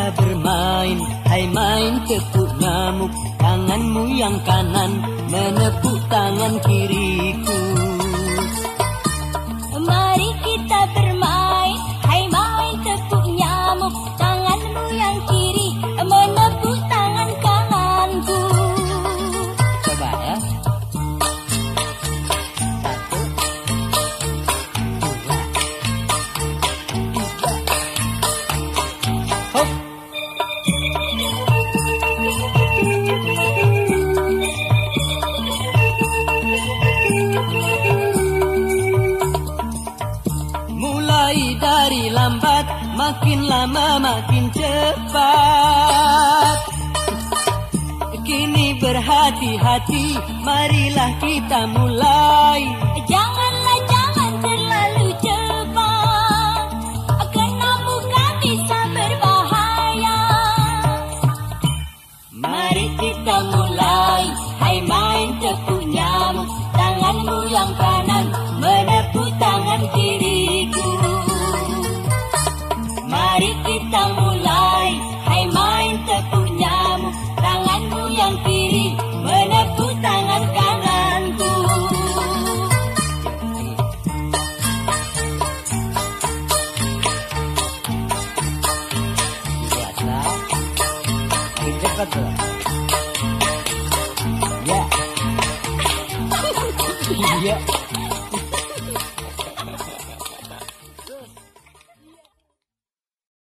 kita bermain, hai main tepuk nyamuk. Tanganmu yang kanan menepuk tangan kiriku. Mari kita bermain, hai main tepuk nyamuk. Tanganmu yang kiri menepuk tangan kananku. Coba ya. Hop. Mulai dari lambat, makin lama makin cepat. Kini berhati-hati, marilah kita mulai. Jangan terlalu cepat, karena muka bisa berbahaya. Mari kita mulai, hai main tepuk nyamuk. Tanganmu yang kanan menepuk tangan kiriku. Mari kita mulai, hai main tepuk nyamuk. Tanganmu yang kiri menepuk tangan kananku. Biasa, cepat tuh. Ya. Yeah.